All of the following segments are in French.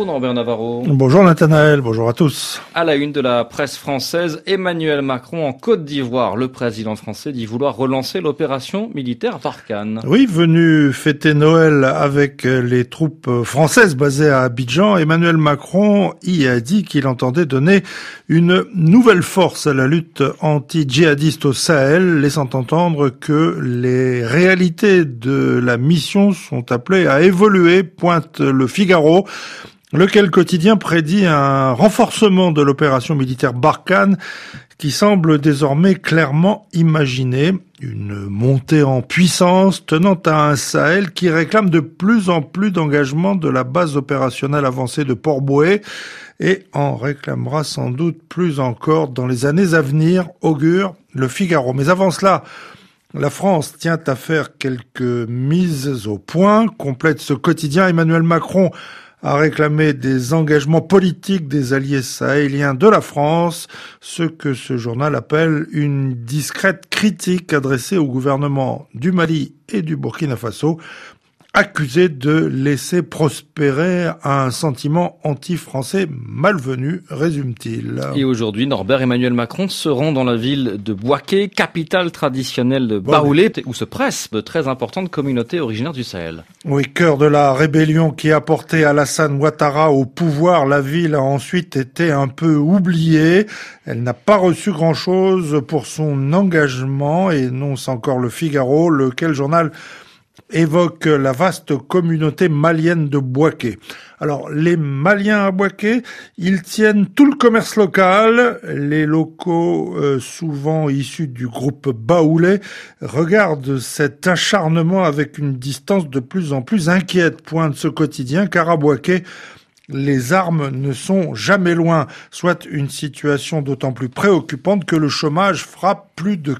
Bonjour Norbert Navarro. Bonjour Nathanaël, bonjour à tous. À la une de la presse française, Emmanuel Macron en Côte d'Ivoire. Le président français dit vouloir relancer l'opération militaire Barkhane. Oui, venu fêter Noël avec les troupes françaises basées à Abidjan, Emmanuel Macron y a dit qu'il entendait donner une nouvelle force à la lutte anti-djihadiste au Sahel, laissant entendre que les réalités de la mission sont appelées à évoluer, pointe Le Figaro, lequel quotidien prédit un renforcement de l'opération militaire Barkhane qui semble désormais clairement imaginée, une montée en puissance tenant à un Sahel qui réclame de plus en plus d'engagement de la base opérationnelle avancée de Port-Bouët et en réclamera sans doute plus encore dans les années à venir, augure Le Figaro. Mais avant cela, la France tient à faire quelques mises au point. Complète ce quotidien, Emmanuel Macron a réclamé des engagements politiques des alliés sahéliens de la France, ce que ce journal appelle une discrète critique adressée au gouvernement du Mali et du Burkina Faso, accusé de laisser prospérer un sentiment anti-français malvenu, résume-t-il. Et aujourd'hui, Norbert, Emmanuel Macron se rend dans la ville de Bouaké, capitale traditionnelle de Baoulé, où se pressent de très importantes communautés originaires du Sahel. Oui, cœur de la rébellion qui a porté Alassane Ouattara au pouvoir, la ville a ensuite été un peu oubliée. Elle n'a pas reçu grand-chose pour son engagement, énonce encore Le Figaro, lequel journal évoque la vaste communauté malienne de Bouaké. Alors, les Maliens à Bouaké, ils tiennent tout le commerce local. Les locaux, souvent issus du groupe Baoulé, regardent cet acharnement avec une distance de plus en plus inquiète, pointe ce quotidien, car à Bouaké, les armes ne sont jamais loin, soit une situation d'autant plus préoccupante que le chômage frappe plus de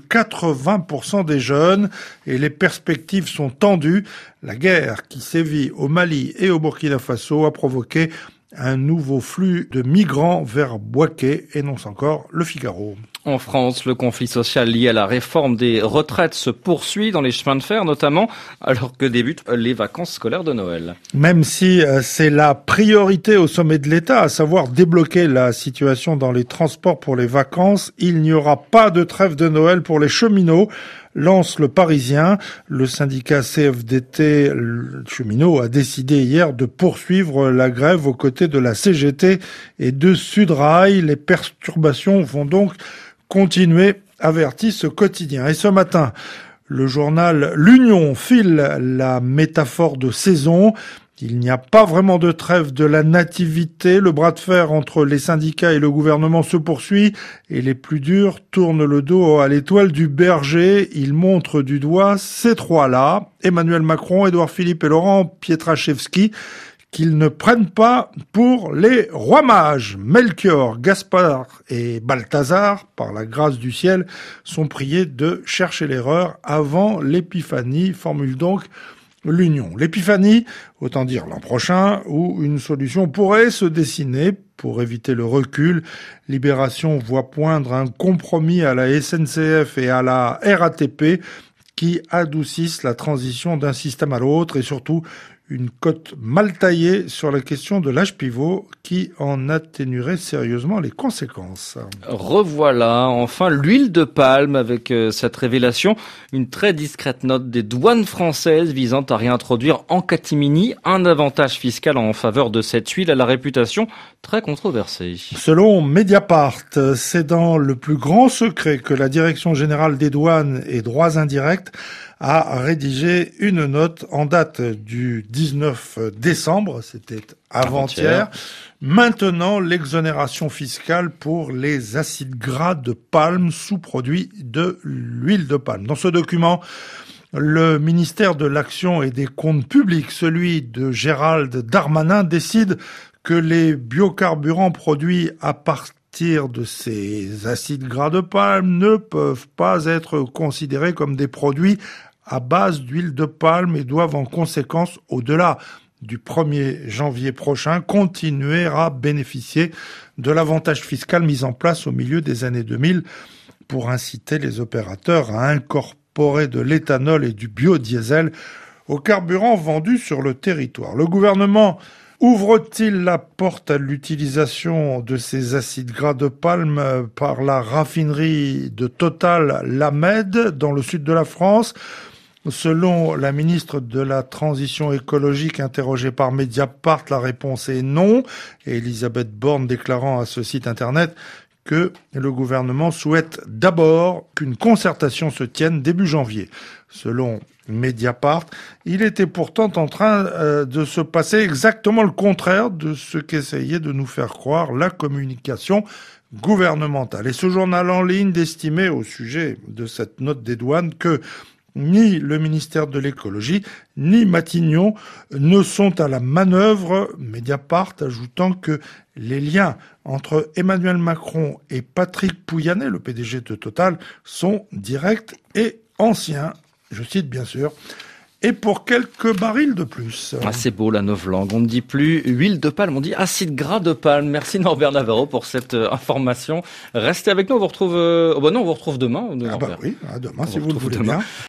80% des jeunes et les perspectives sont tendues. La guerre qui sévit au Mali et au Burkina Faso a provoqué un nouveau flux de migrants vers Bouaké, énonce encore Le Figaro. En France, le conflit social lié à la réforme des retraites se poursuit dans les chemins de fer, notamment alors que débutent les vacances scolaires de Noël. Même si c'est la priorité au sommet de l'État, à savoir débloquer la situation dans les transports pour les vacances, il n'y aura pas de trêve de Noël pour les cheminots, lance Le Parisien. Le syndicat CFDT cheminot a décidé hier de poursuivre la grève aux côtés de la CGT et de Sudrail. Les perturbations vont donc continuer, avertit ce quotidien. Et ce matin, le journal L'Union file la métaphore de saison. Il n'y a pas vraiment de trêve de la nativité. Le bras de fer entre les syndicats et le gouvernement se poursuit et les plus durs tournent le dos à l'étoile du berger. Ils montrent du doigt ces trois-là, Emmanuel Macron, Édouard Philippe et Laurent Pietraszewski, qu'ils ne prennent pas pour les rois mages. Melchior, Gaspard et Balthazar, par la grâce du ciel, sont priés de chercher l'erreur avant l'épiphanie, formule donc l'Union. L'épiphanie, autant dire l'an prochain, où une solution pourrait se dessiner pour éviter le recul. Libération voit poindre un compromis à la SNCF et à la RATP qui adoucissent la transition d'un système à l'autre et surtout une cote mal taillée sur la question de l'âge pivot qui en atténuerait sérieusement les conséquences. Revoilà enfin l'huile de palme avec cette révélation, une très discrète note des douanes françaises visant à réintroduire en catimini un avantage fiscal en faveur de cette huile à la réputation très controversée. Selon Mediapart, c'est dans le plus grand secret que la Direction générale des douanes et droits indirects a rédigé une note en date du 19 décembre, c'était avant-hier, maintenant l'exonération fiscale pour les acides gras de palme, sous-produits de l'huile de palme. Dans ce document, le ministère de l'Action et des Comptes publics, celui de Gérald Darmanin, décide que les biocarburants produits à partir de ces acides gras de palme ne peuvent pas être considérés comme des produits à base d'huile de palme et doivent en conséquence, au-delà du 1er janvier prochain, continuer à bénéficier de l'avantage fiscal mis en place au milieu des années 2000 pour inciter les opérateurs à incorporer de l'éthanol et du biodiesel aux carburants vendus sur le territoire. Le gouvernement Ouvre-t-il la porte à l'utilisation de ces acides gras de palme par la raffinerie de Total Lamed dans le sud de la France ? Selon la ministre de la Transition écologique interrogée par Mediapart, la réponse est non. Et Elisabeth Borne déclarant à ce site internet que le gouvernement souhaite d'abord qu'une concertation se tienne début janvier. Selon Mediapart, il était pourtant en train de se passer exactement le contraire de ce qu'essayait de nous faire croire la communication gouvernementale. Et ce journal en ligne d'estimer au sujet de cette note des douanes que ni le ministère de l'écologie, ni Matignon ne sont à la manœuvre, Mediapart ajoutant que les liens entre Emmanuel Macron et Patrick Pouyanné, le PDG de Total, sont directs et anciens. Je cite bien sûr. Et pour quelques barils de plus. Ah, c'est beau la novlangue. On ne dit plus huile de palme, on dit acide gras de palme. Merci Norbert Navarro pour cette information. Restez avec nous, on vous retrouve, on vous retrouve demain. Oui, demain si vous le voulez bien.